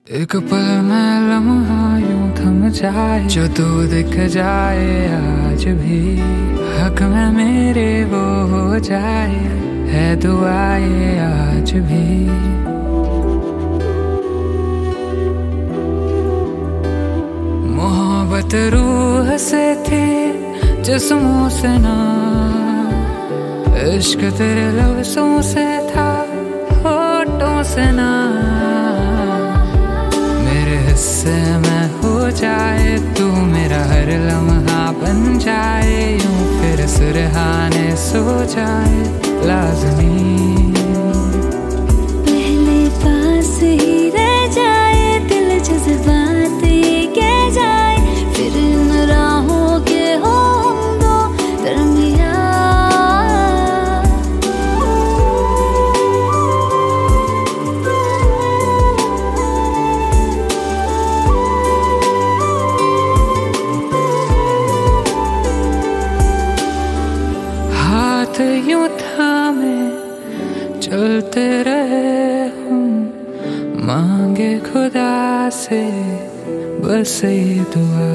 एक पल में लम्हा यूं थम जाए, जो तू दिख जाए आज भी, हक में मेरे वो हो जाए, है दुआएं आज भी। मोहब्बत रूह से थी जिस्मों से ना, इश्क तेरे लफ्ज़ों से था होठों से ना। मेरे हिस्से में हो जाए तू, मेरा हर लम्हा बन जाए यूं, फिर सुरहाने सो जाए लाज़मी। पहले पास ही रह जाए दिल, जज्बात ये कह जाए, फिर इन राहों के हो हम दो दरमियां। हाथ यूं थामे चलते रहे हम, मांगे खुदा से बस ये दुआ,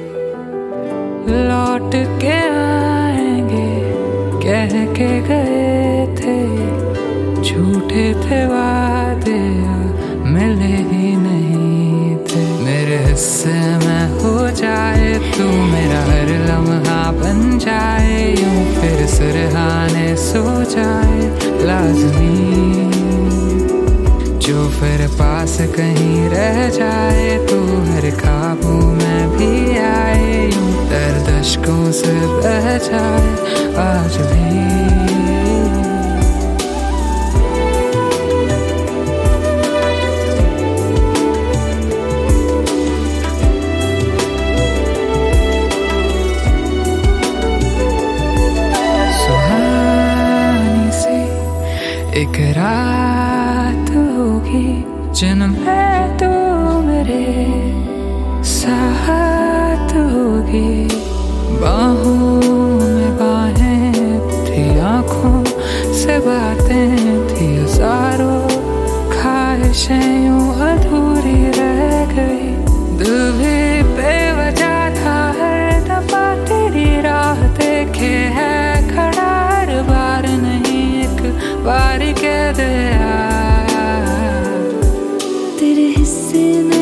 लौट के आएंगे कह के गए थे, झूठे थे वादे मिले ही नहीं थे। मेरे हिस्से में हो जाए तू, मेरा हर लम्हा बन जाए यूं, फिर सुरहाने सो जाए लाज़मी। जो फिर पास कहीं रह जाए तू, हर ख्वाबों में भी आए यूं, दर्द अश्कों से बह जाए आज भी। एक रात होगी जिनमें तू मेरे साथ होगी, बाहों में बाहें थी, आँखों से बातें थी, हज़ारों ख्वाहिशें यूं अधूरी रह गई। दिल भी बेवजह था हर दफा तेरी राह देखे है खड़ा, हर बार नहीं एक बार कह दे तेरे हिस्से में